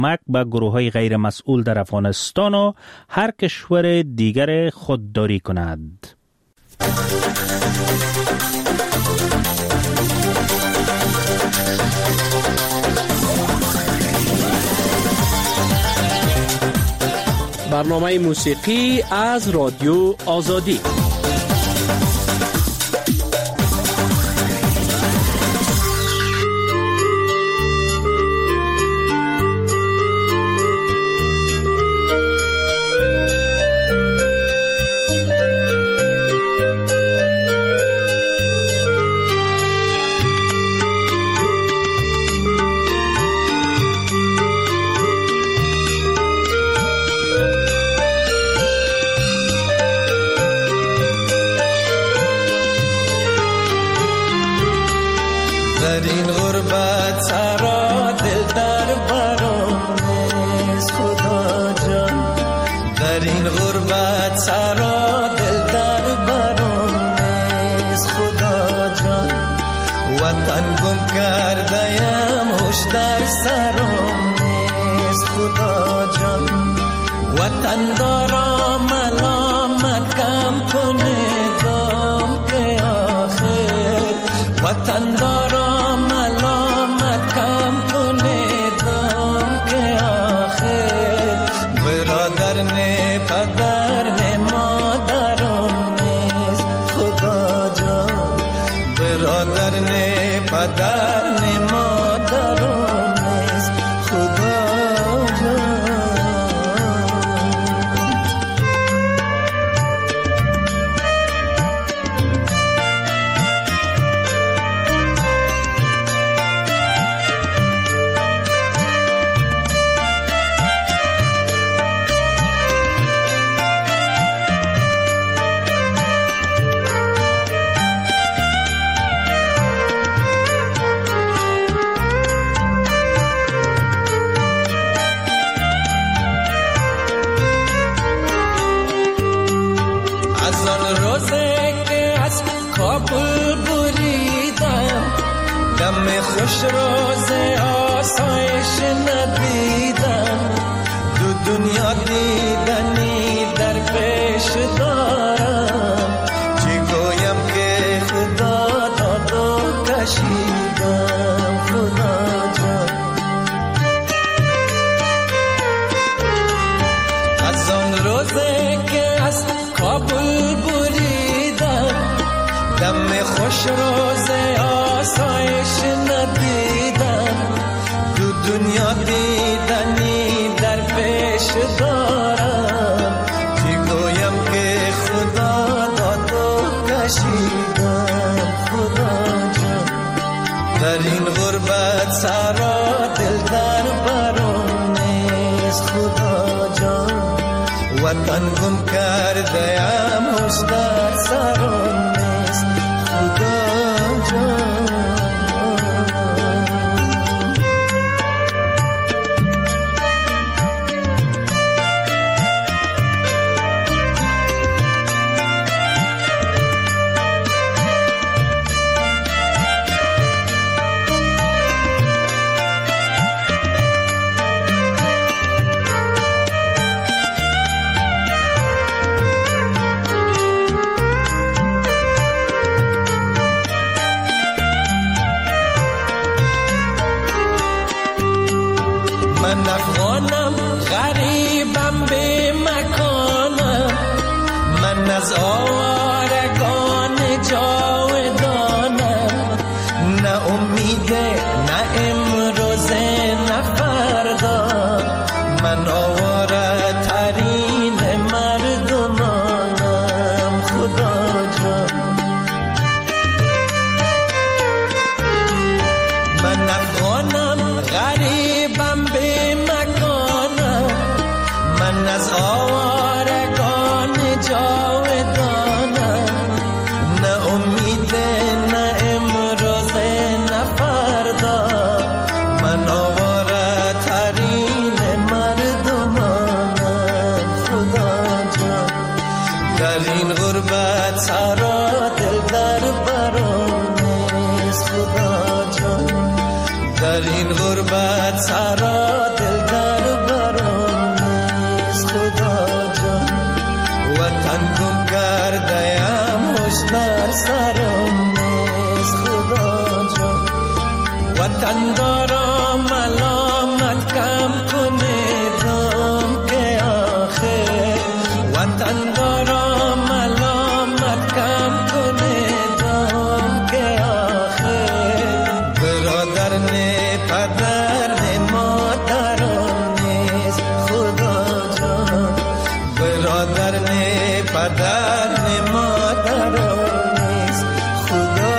کمک به گروه‌های غیر مسئول در افغانستان و هر کشور دیگر خودداری کند. برنامه موسیقی از رادیو آزادی. خوش روز آسایش ندیدم، دو دنیا دیدنی در پیش دارم، چی گویم که خدا داد و کشیدم. خدا جان از آن روزه که از کابل بریدم، دم خوش روز آسایش ندیدم، دو دنیا دیدنی در پیش دارم، چی گویم که خدا داد و کشیدم. خدا جان در این غربت سرا دل در برم نیست. خدا جان وطن گم کرده ام هوش در سرم نیست. خدا جان من افغانم، غریبم به مکانم، من از آوارگان جاودانم، نه امیده نه امروزه نه فردا، من آواره ترین مردمانم. خدا جان من افغانم، غریبم به مکانم، من از آوارگان جاودانم، نه امیده نه امروزه نه فردا، وطن دارم ملامت کم کنه دام که آخر وطن دارم ملامت کم کنه دام که آخر برادر نه پدر نه مادرم نیست خدا جان برادر نه پدر نه مادرم نیست خدا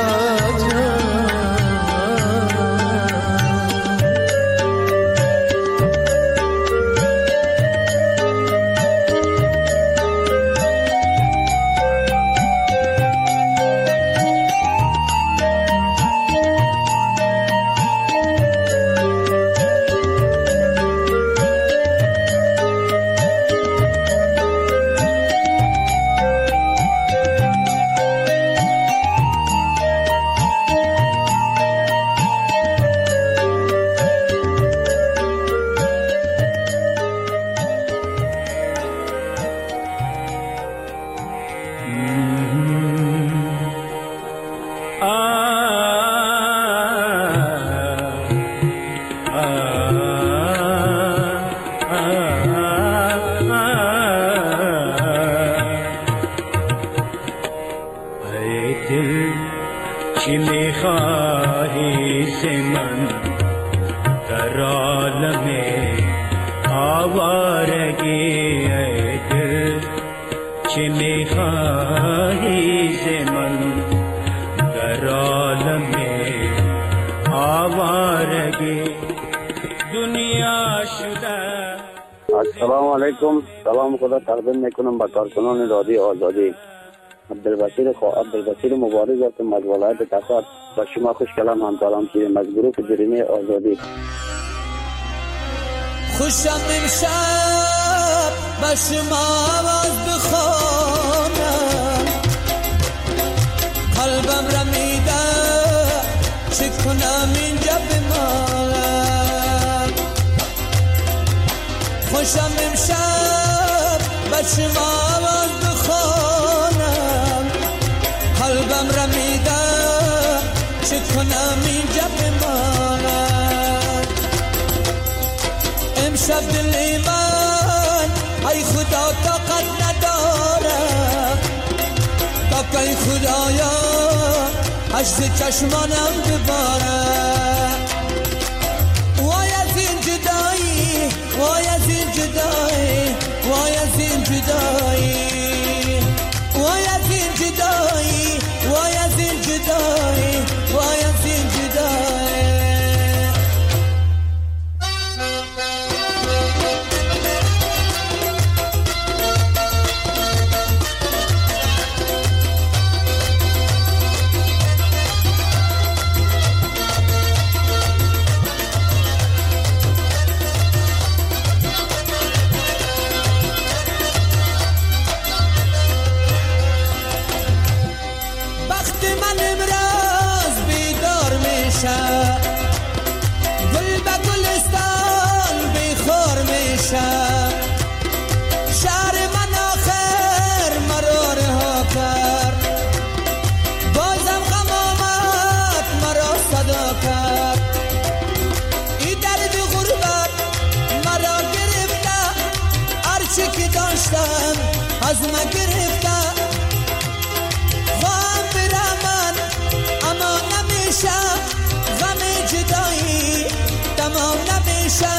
السلام علیکم. سلام خدا تقدیم میکنم به کارکنان رادیو آزادی. عبدالبصیر مبارز هستم از ولایت تخار. با شما خوش کلام همکارم شدیم از گروه جریمه آزادی. خوشم امشب به شما آواز بخوانم قلبم رمیده چه کنم اینجا بمالم خوشم امشب به شما آواز بخوانم قلبم رمیده چه کنم اینجا بمالم امشب دل من ای خدا طاقت نداره تا که خدایا عجز چشمانم بباره وای از این جدایی وای از این جدایی وای از این جدایی وای از این جدایی وای از این جدایی وای از این جدایی گل به گلستان بیخور میشه شهر من آخر مرا رها کرد بازم غم آمد مرا صدا کرد این درد غربت مرا گرفته هرچی که داشتم از من گرفته خواهم برم من اما نمیشه غم جدایی تمام نمیشه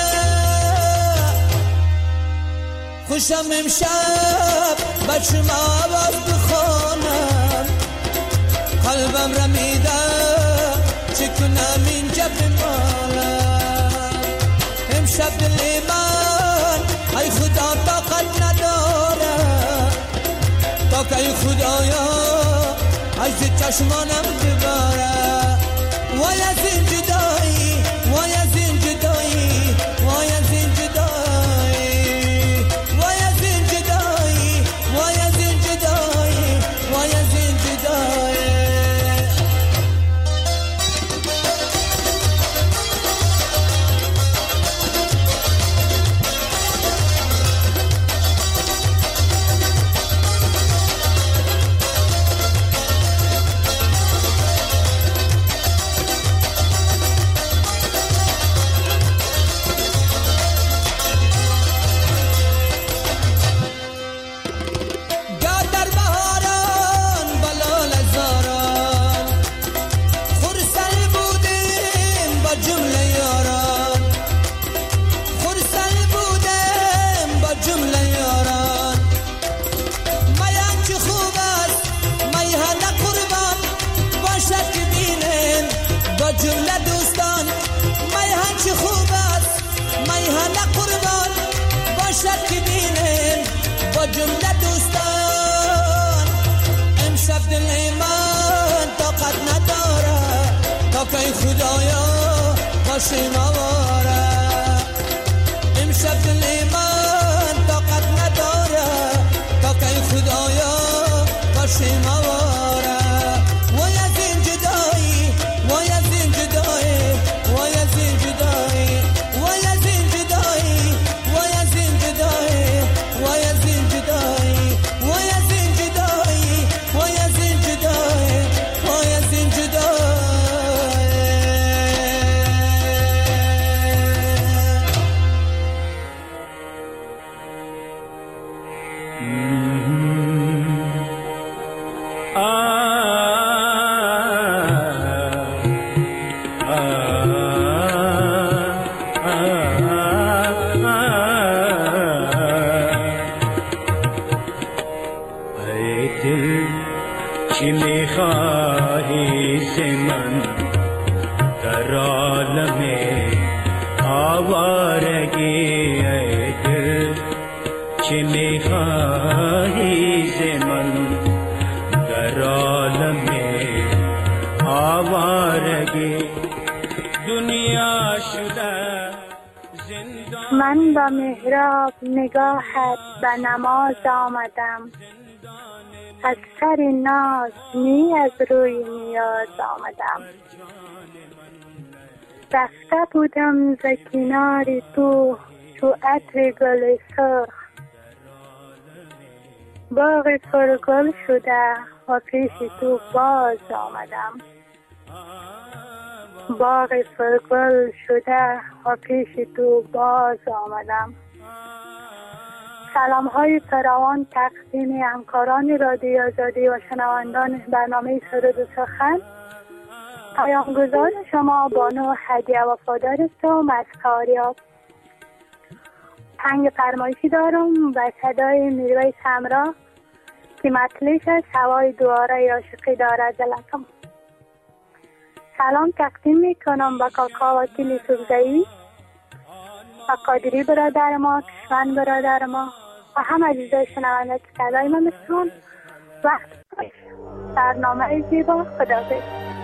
خوشم امشب به شما آواز بخوانم قلبم رمیده چه کنم اینجا بمالم امشب دل من ای خدا طاقت نداره تا که ای خدایا عجز چشمانم بباره وای از این جدایی وای از این جدایی وای از این جدایی وای از این جدایی وای از این جدایی وای از این جدایی که خدایا باشه مواره امشب دل من طاقت نداره تا که خدایا باشه مواره وای از این جدایی وای از این جدایی وای از این جدایی وای از این جدایی وای از این جدایی وای از این جدایی وای از این جدایی وای از این جدایی وای از این جدایی چی میخواهی ز من در عالم آوارگی ای دل چی میخواهی ز من در عالم آوارگی دنیا شده زندان من با محراب نگاهت به نماز آمدم از سر ناز نی از روی نیاز آمدم رفته بودم ز کنار تو چو عطر گل سرخ باغ پرگل شده و پیش تو باز آمدم باغ پرگل شده و پیش تو باز آمدم. سلام های فراوان تقدیم همکاران رادیو آزادی و شنوندان برنامه سرود و سخن. پیامگذار شما بانو هدیه وفادارستم از فاریاب. تنگ فرمایشی دارم و صدای میرویس همراه که مطلعش از هوای دواره عاشقی دارد دلکم. سلام تقدیم میکنم به کاکا وکیل سوزایی و قادری برادر ما، کشمن برادر ما و هم عزیزای شنونده که صدای ما میشنون. وقت برنامه زیبا خداحافظ.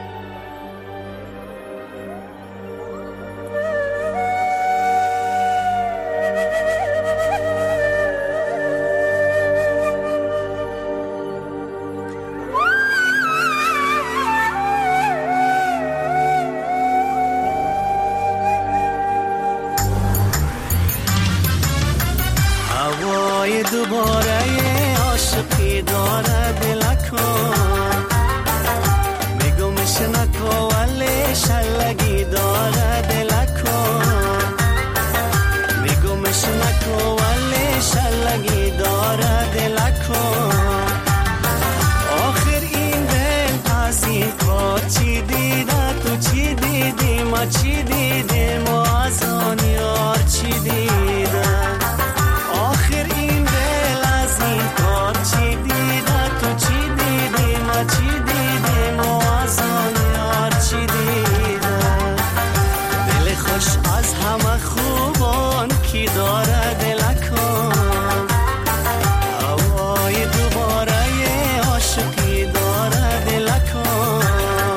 دوباره عاشقی داره دلکم میگمش نکو ولی شلگی داره دلکم میگمش نکو ولی شلگی داره دلکم آخر این دل از این کار چی دیده تو چی دیدی ما چی دیدیم ما از آن یار چی دیدم آخر این دل از این کار چی دیده تو چی دیدی ما چی دیدیم و از آن یار چی دیده دل خوش از همه خوبان کی داره دلکم هوای دوباره عاشقی داره دلکم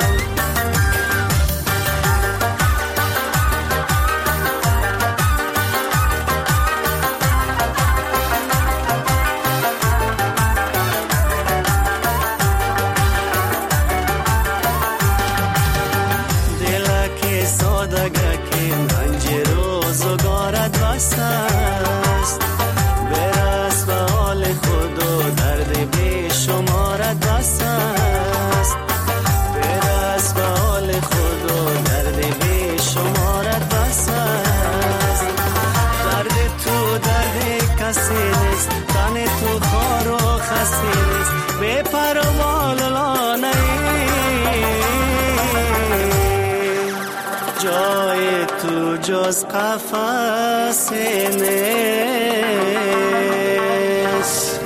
است برس به حال خود و درد بی شمارت بس است برس به حال خود و درد بی شمارت بس است درد تو درد کسی نیست تن تو خار و خسته نیست بی پروال لانه جای تو جز قفس نیست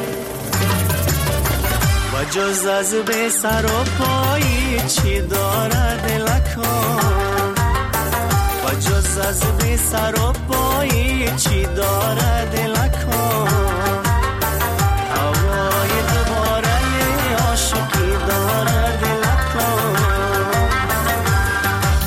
و جز از به سر و پایی چی داره دلکم و جز از به سر و پایی چی داره دلکم هوای دوباره عاشقی داره دلکم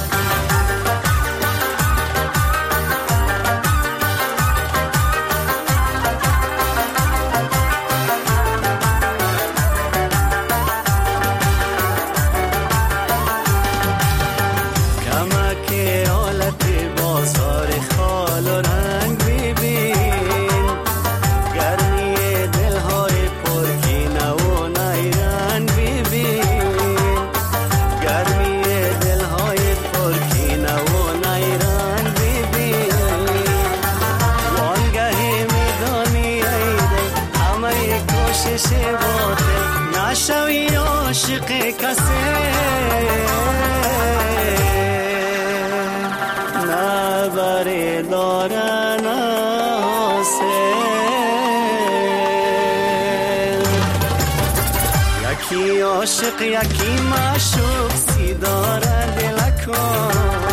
یکی عاشق یکی معشوق سی داره دلکو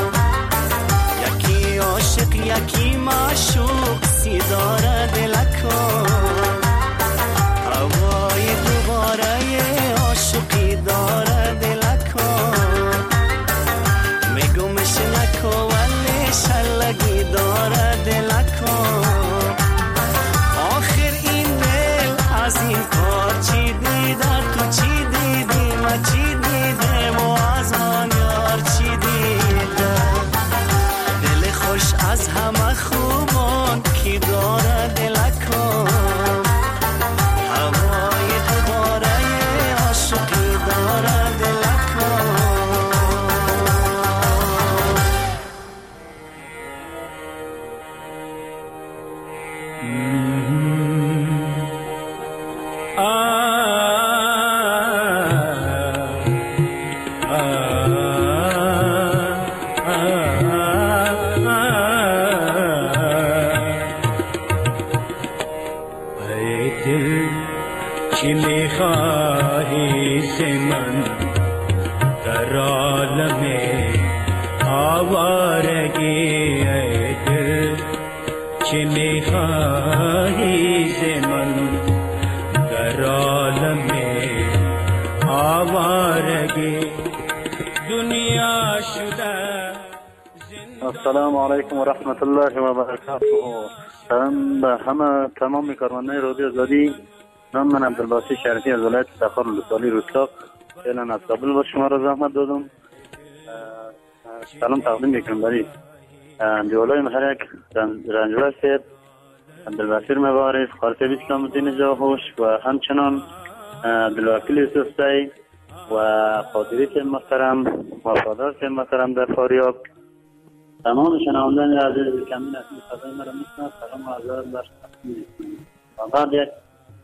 یکی عاشق یکی معشوق سی داره دلکو هوای دوباره عاشقی داره دلکو میگمش نکو ولی شلگی داره دلکو آخر این دل از این کار چی دیده تو چی دیدی ما چی دیدم و از آن یار چی دیده دل خوش از همه خوبان کی داره دلکو هوای دوباره عاشقی داره دلکو چی میخواهی ز من در عالم آوارگی ای دل چی میخواهی ز من در عالم آوارگی دنیا شده. السلام علیکم و رحمت الله و برکاته. سلام به همه تمام کارمندان رادیو آزادی. نام من عبدالباسط شریفی از ولایت تخار لسانی رودکاک فعلا از کابل با شما را زحمت دادم. سلام تقدیم میکنم برای دیولای محرک رنجور سید عبدالبصیر مبارز خالصه اسلام الدین جاهوش و همچنان عبدالوکیل یوسف زی و خاطری سید محترم وفادار سید محترم در فاریاب. تمام شنوندگان عزیز کمین اسمی صدای مرا میشنوند. سلام و عرض بر فقط یک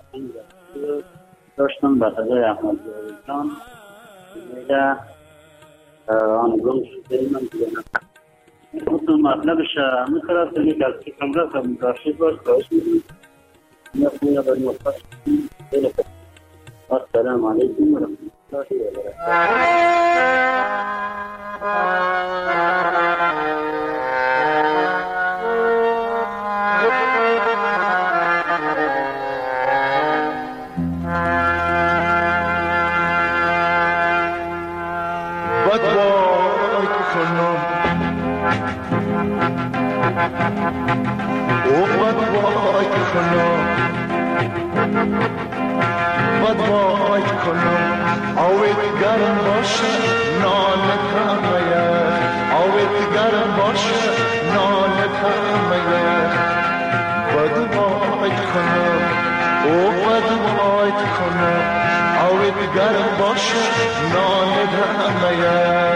داشتم به صدای احمد جان میگه آن گم شده من دیگه خودم مطلبش همه است که از فکرم رفتم داشته باش باش میدونم یا خویا باید مفتش السلام علیکم و رحمت الله و برکاته. وای کنم آویت گرم باشه نان تمایه آویت گرم باشه نان تمایه وای کنم وای کنم آویت گرم باشه نان تمایه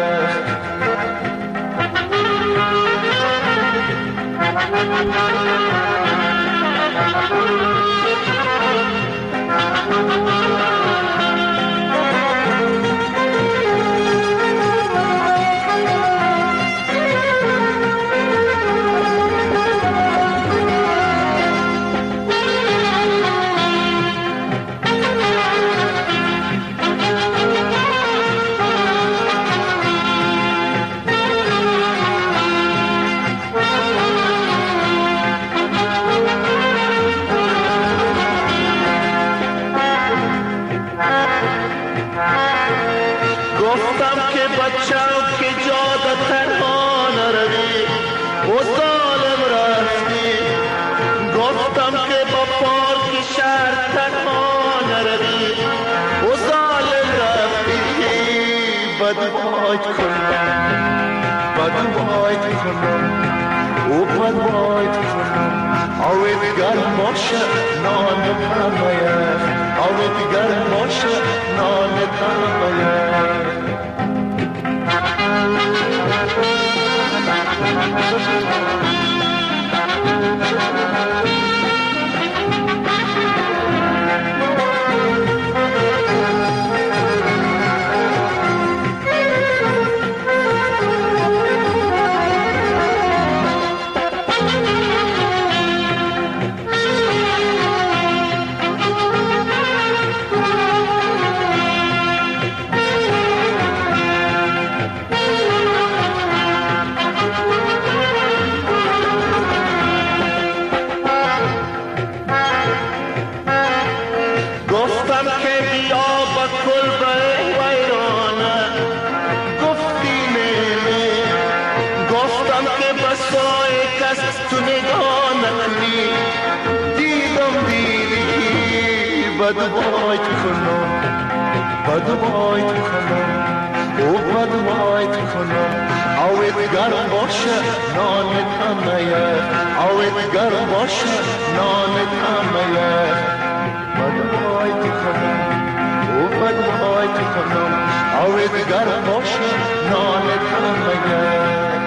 بد وایت کنم بد وایت کنم او بد وایت کنم آوید گرم باشه نانت همه آوید گرم باشه نانت همه بد وایت کنم او بد وایت کنم آوید گرم باشه نانت همه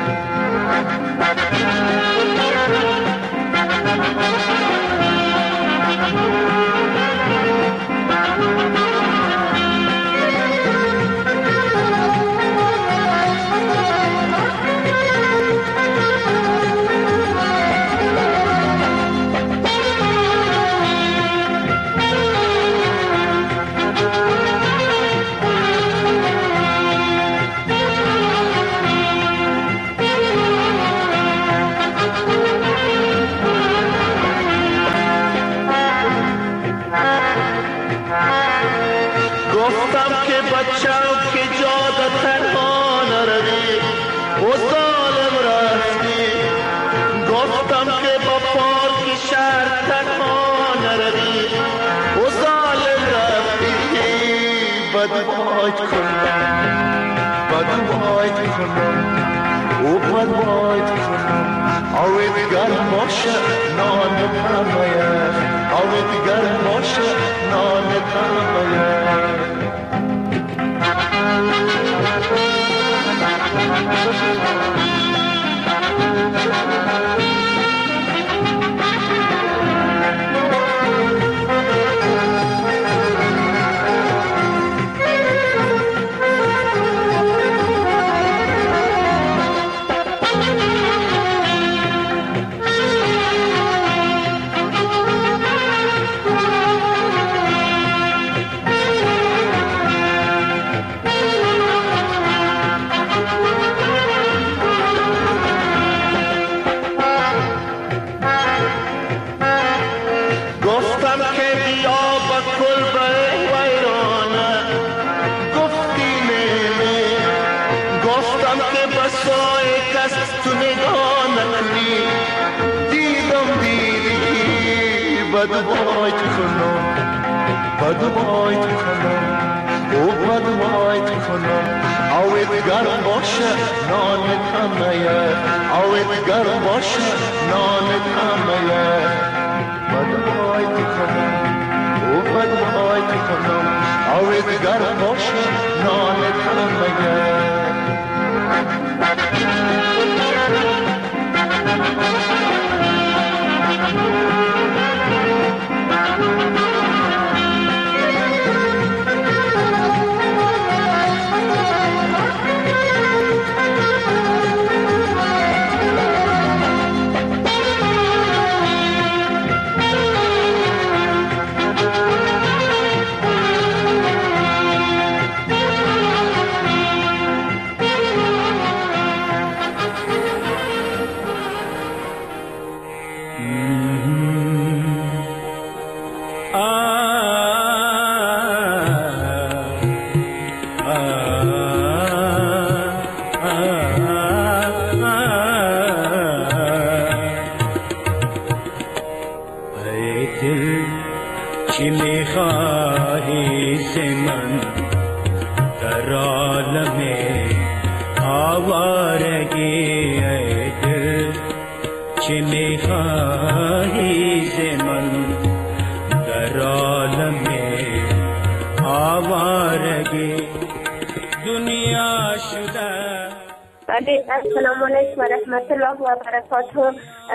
السلام علیکم و رحمت الله و برکاته.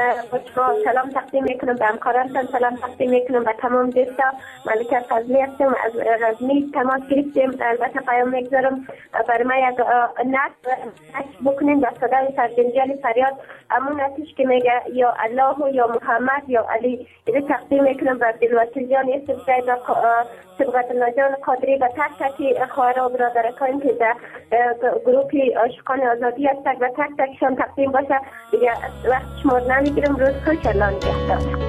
سلام تقدیم میکنم به همکارانتان، سلام تقدیم میکنم به تمام دوستا. ملکه فضلی هستم از رزمی تماس گرفتیم. البته پیام میگذارم برای ما یک نشر بکنیم به صدای سرجنجال فریاد امون آتش که میگه یا الله و یا محمد یا علی. این تقدیم میکنم به دلوطل جان یوسف زید و سبقت الله جان قادری و تک تک خواهر و برادرکان که در گروپی عاشقان آزادی هستند و تک تکشان تقدیم باشه. دیگه وقت شما نمیگیرم. روز خوش، الله نگهدار.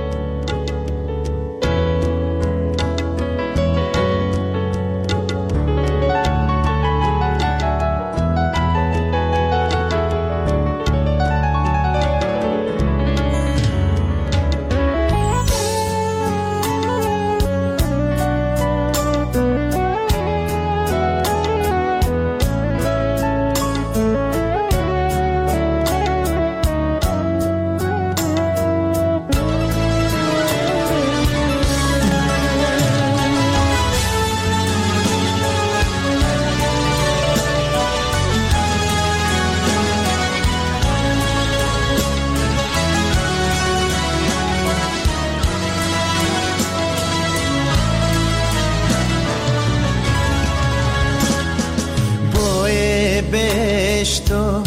بهشتو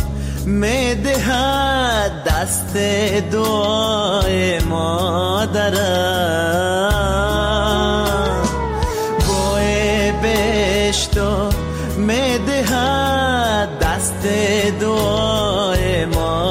میدهد دست دعای مادرم، بوی بهشتو میدهد دست دعای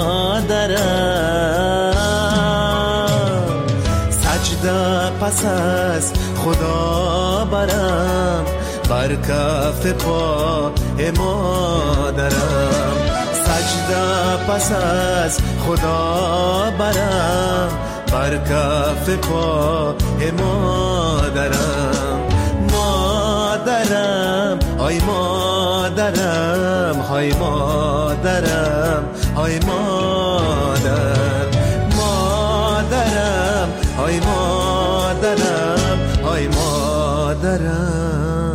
مادرم. سجده پس از خدا برم بر کف پای مادرم، سجده پس از خدا برم بر کف پای مادرم. مادرم آی مادرم، های مادرم، های مادر، مادرم های مادرم، های مادرم.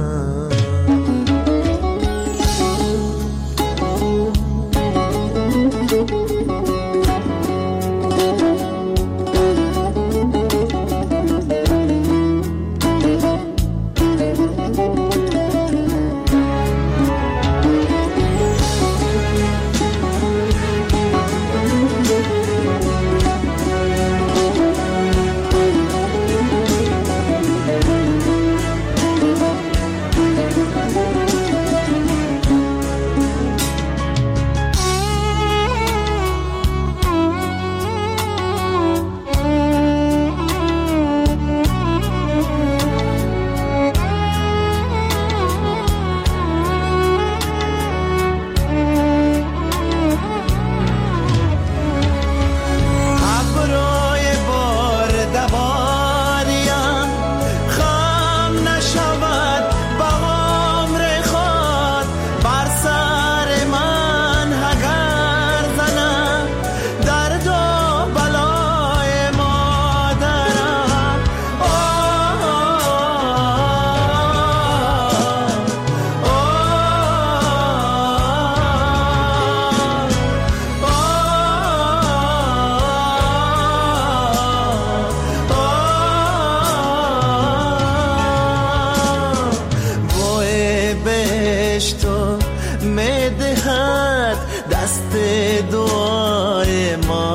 میدهد دست دعای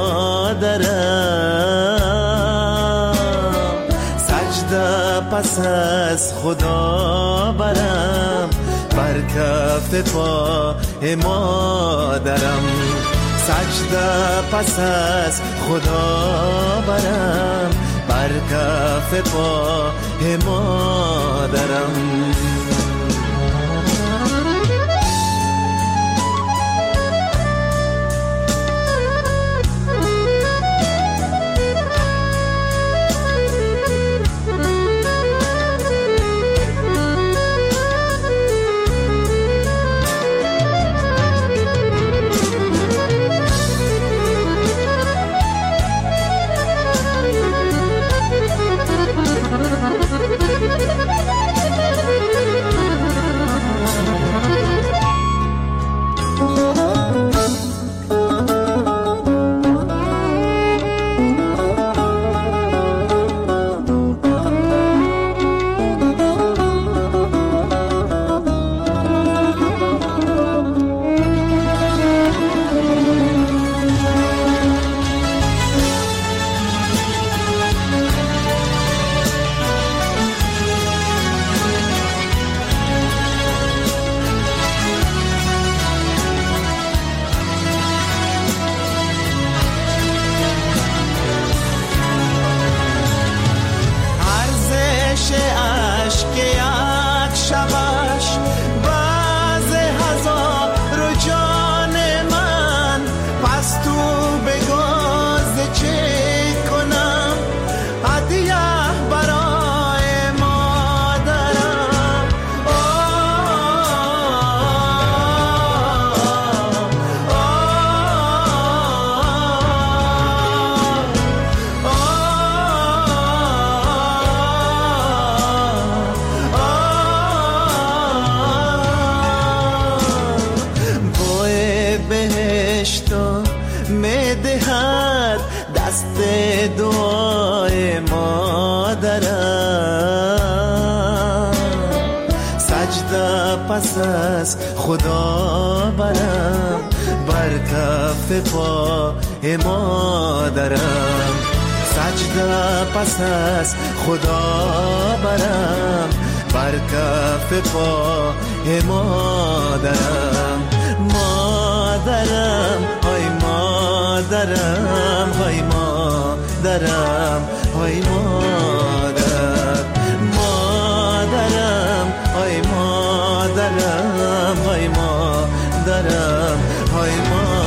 مادرم، سجده پس از خدا برم بر کف پای مادرم، سجده پس از خدا برم بر کف پای مادرم. پس از خدا برم، بر کف پای مادرم. سجده پس از خدا برم، بر کف پای مادرم. مادرم های مادرم، های مادرم، های مادر. مادرم های مادرم، های مادرم، های مادر.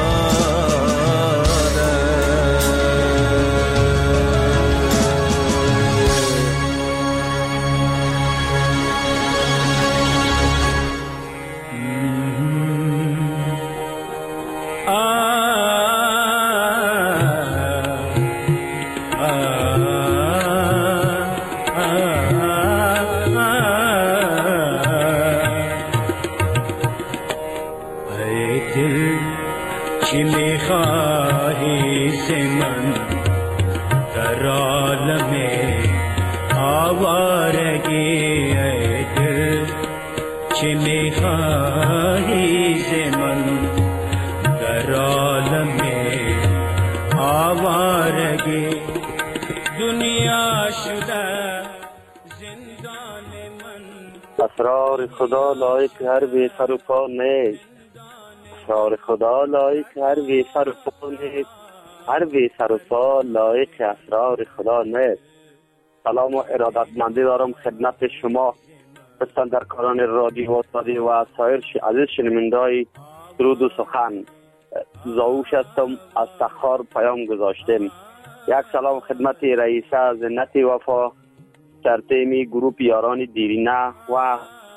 اسرار خدا لایق هر بی سر و پا نیست. اسرار خدا لایق هر بی سر و پا نیست. هر بی سر و پا لایق اسرار خدا نیست. سلام و ارادتمندی دارم خدمت شما پسندرکاران رادیو آزادی و سایر عزیز شنونده‌های درود و سخن. زاوش هستم از تخار پیام گذاشتم. یک سلام خدمت رئیسه زنت وفا ترتیمی گروپ یاران دیرینه و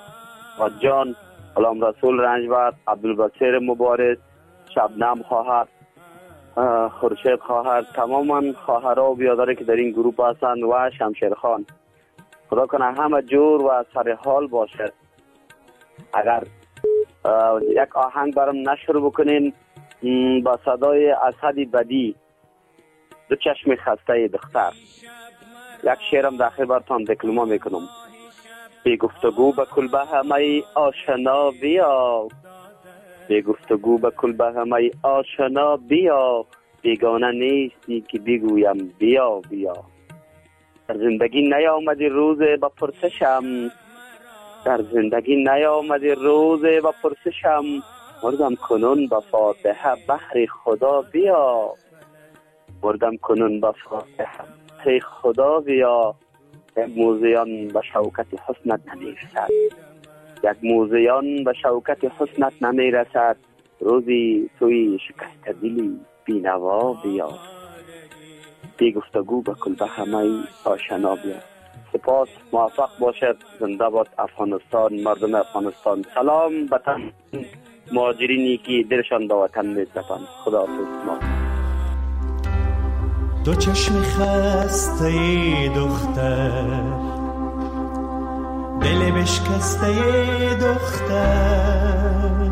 جان علام رسول رنجبر، عبدالبصیر مبارز، شبنم خواهر، خورشید خواهر، تماما خواهرها و بیادره که در این گروپ هستند و شمشیر خان. خدا کنه همه جور و سر حال باشد. اگر یک آهنگ برام نشر بکنین با صدای اسد بدی، دو چشم خسته دختر. یک شعرم داخل برتان دکلمه میکنم. بی گفتگو به کلبه همه آشنا بیا، بی گفتگو به کلبه همه آشنا بیا، بیگانه نیستی که بگویم بیا بیا. در زندگی نیامدی روز با پرسشم، در زندگی نیامدی روز با پرسشم، مردم کنون با فاتحه بحر خدا بیا، مردم کنون با فاتحه خدا بیا. یک موزیان به شوکت حسنت نمیرسد، یک موزیان به شوکت حسنت نمیرسد، روزی توی شکست دلی بینوا بیا، بی گفتگو به کلبه همه آشنا بیا. سپاس، موفق باشد. زنده باد افغانستان، مردم افغانستان. سلام به تمام مهاجرینی که دلشان به وطن می‌سپارند. خداحافظ. دو چشم خسته دختر، دل بشکسته دختر،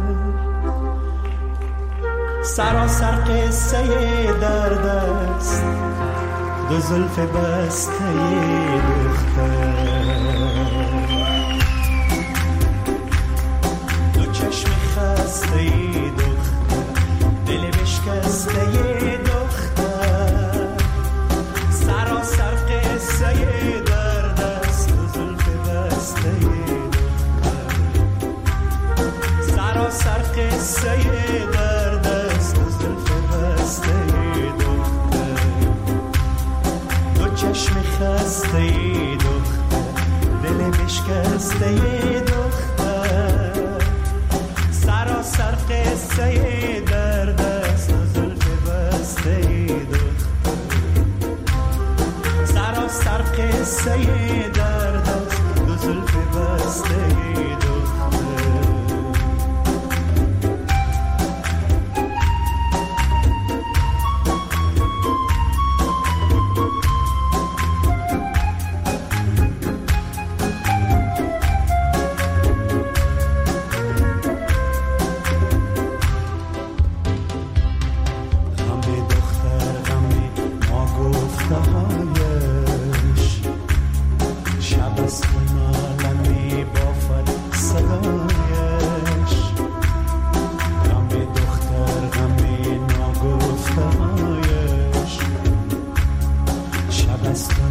سراسر قصه درد است دو زلف بسته دختر. دو چشم خسته دختر، دل بشکسته دختر، سراسر قصه درد است دو زلف بسته دختر، سراسر قصه درد است دو زلف بسته دختر. دو چشم خسته دختر، دل بشکسته دختر، سراسر قصه درد است دو زلف بسته دختر، سراسر قصه درد است دو زلف بسته دختر.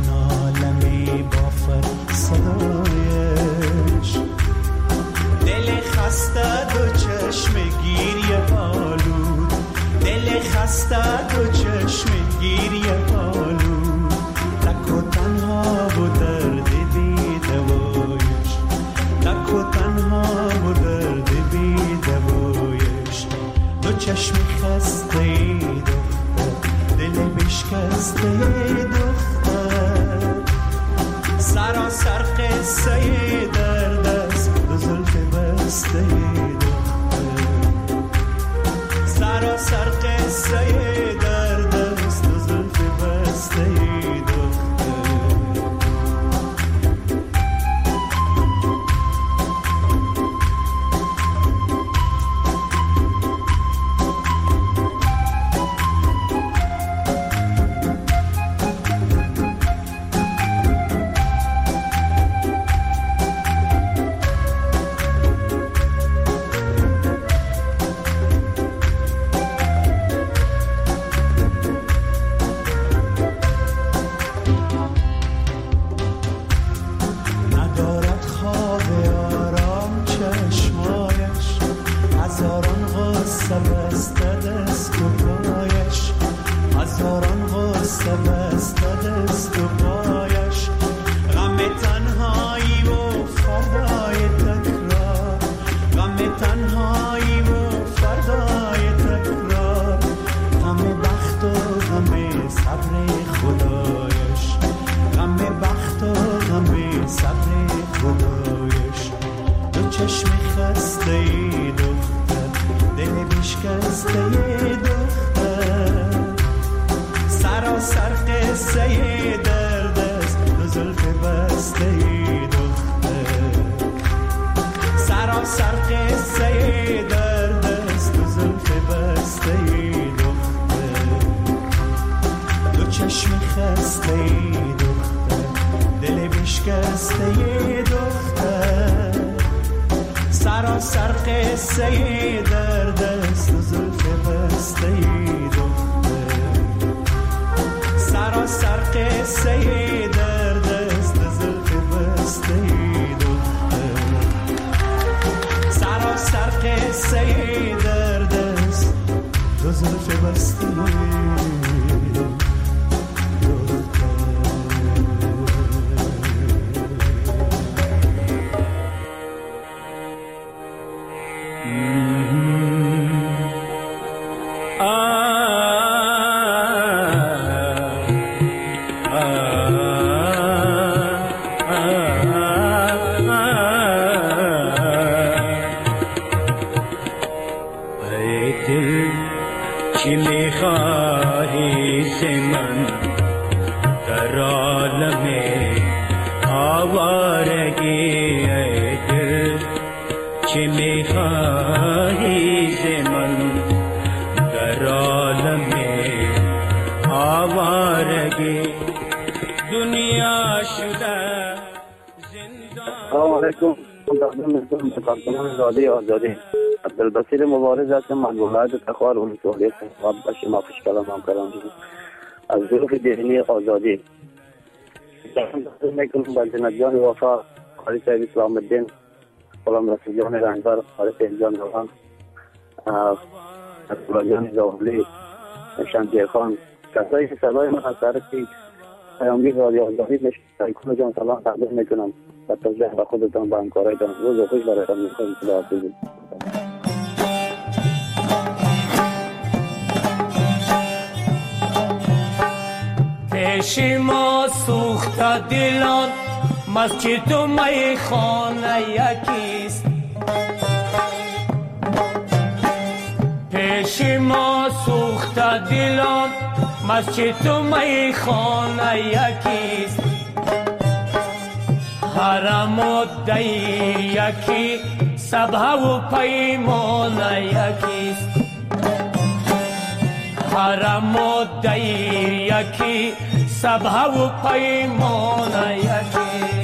آن عالمی بافر صدایش، دل خسته دو چشم گیریه آلود، دل خسته دو چشم گیریه آلود، تک و تنها و درد بی دوایش، تک و تنها و درد بی دوایش، دو چشم خسته ای دختر، دل بشکسته ای دختر، سراسر قصه درد است دو زلف بسته ای دختر، سراسر قصه درد است دو زلف بسته ای دختر. آزادی عبدالبصیر مبارز هستم، من ولایت تخار ولسوالی خطاب به شما خوش کلام هم کلام از ظروف ذهنی آزادی میکنم با جناب جان وفا، قاری صاحب اسلام الدین، غلام رسول جان رهبر، قاری صاحب جان روحان، عبدالله جان زاولی، شمشیر خان، کسایی که صدای من از طرف پیامگیر رادیو آزادی میشنوید، کل جان سلام تقدیم میکنم و توجه به خودتان با همکارایتان. روز خوش برایتان می‌خواهیم. خداحافظ. پیش ما سوخته دلان، مسجد و میخانه یکیست. پیش ما سوخته دلان، مسجد و میخانه یکیست. هر مدعی یکی، سبحه و پیمان یکیست. هر مدعی یکی، سبحه و پیمان یکی.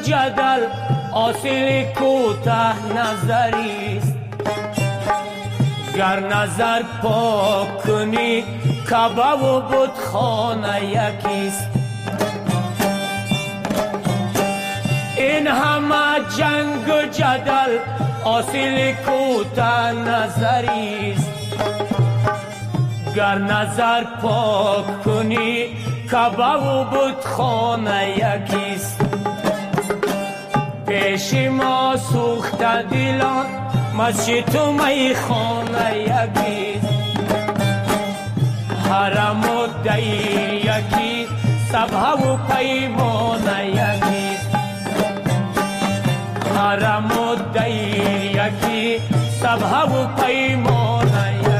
جدل حاصل کوته نظری است. گر نظر پاک کنی کعبه و بتخانه یکیست. این همه جنگ و جدل حاصل کوته نظری است. گر نظر پاک کنی کعبه و بتخانه یکیست. پیش ما سوخته دلان مسجد و میخانه یکیست. حرم و دیر یکیست، سبحه و پیمانه یکیست. حرم و دیر یکی، سبحه و پیمانه یکی.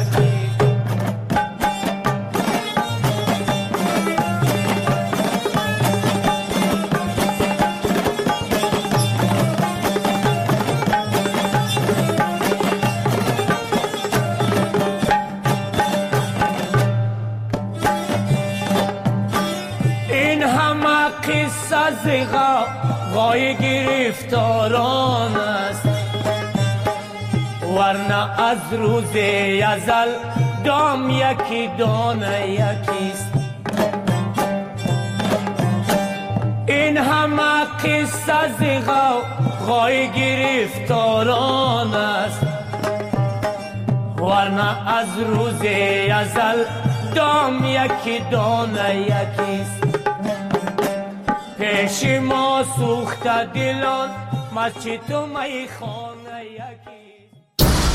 این همه قصه زغا غای گرفتاران است. ورنه از روز ازل دام یکی دانه یکیست. این همه قصه زغا غای گرفتاران است. ورنه از روز ازل دام یکی دانه یکیست. پیش ما سوخته دلان مسجد و میخانه